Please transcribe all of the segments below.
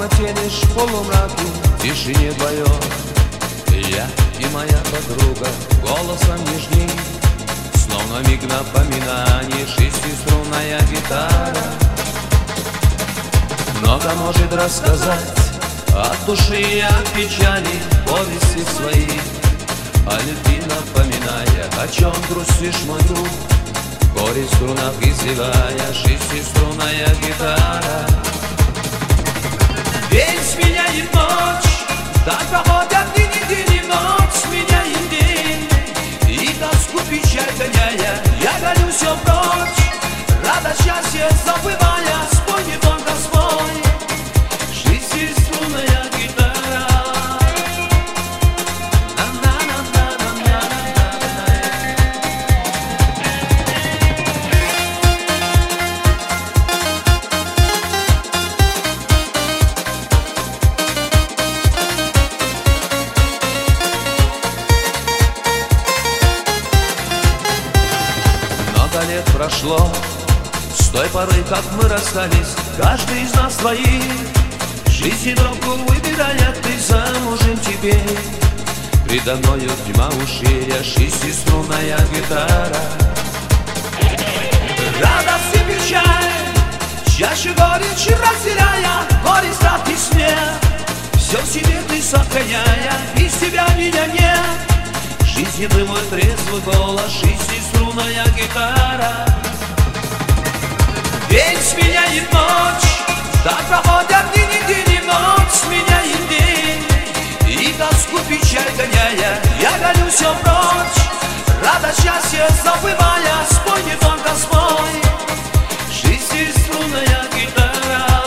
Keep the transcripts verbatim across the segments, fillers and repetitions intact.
комнате лишь в полумраке, в тишине вдвоем. Я и моя подруга голосом нежней, словно миг напоминаний, шестиструнная гитара. Много может рассказать от души и от печали, повести свои, о любви напоминая, о чем грустишь, мой друг. Горе в струнах изливая, шестиструнная гитара. День сменяет ночь, так проходят дни, недели, ночь сменяет день. И тоску, печаль гоняя, я гоню все прочь, радость, счастье забывая, спой не только спой, шестиструнная гитара. Лет прошло с той поры, как мы расстались, каждый из нас свои. Жизнь дорогу выбирая, ты замужем теперь. Предо мною тьма уширя, шестиструнная гитара. Радость и печаль, чаще горечь разделяя, горе, страх и смех, все в себе ты сохраняя, без тебя меня нет. Жизни ты мой трезвый голос, шестиструнная гитара. День сменяет ночь, так проходят дни, недели, ночь сменяет день. И тоску, печаль гоняя, я гоню все прочь, радость, счастье забывая, спой не только спой, шестиструнная гитара.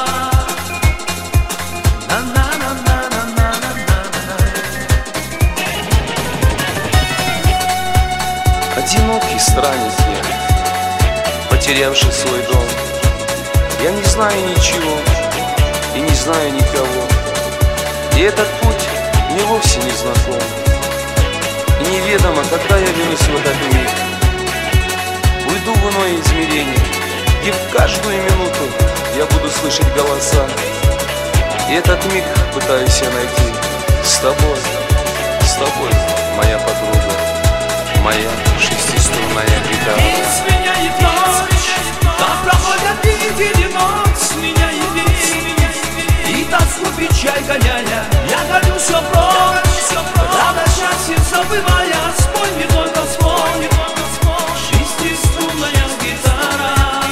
Одинокий странник я, потерявший свой дом. Я не знаю ничего и не знаю никого, и этот путь мне вовсе не знаком. И неведомо, когда я вернусь в этот мир. Уйду в иное измерение, и в каждую минуту я буду слышать голоса. И этот миг пытаюсь я найти с тобой, с тобой, моя подруга, моя шестиструнная гитара. День сменяет ночь, так проходят дни, недели, ночь сменяет день. И тоску, печаль гоняя, я гоню все прочь, радость, счастье забывая, спой не только спой, шестиструнная гитара.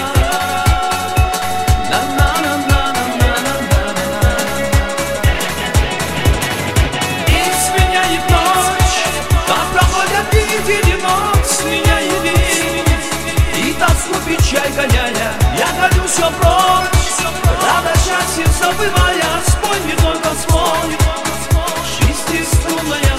День сменяет ночь, так проходят дни, недели, ночь сменяет день. И тоску, печаль гоняя, я гоню все прочь, радость, счастье забывая, спой не только спой, шестиструнная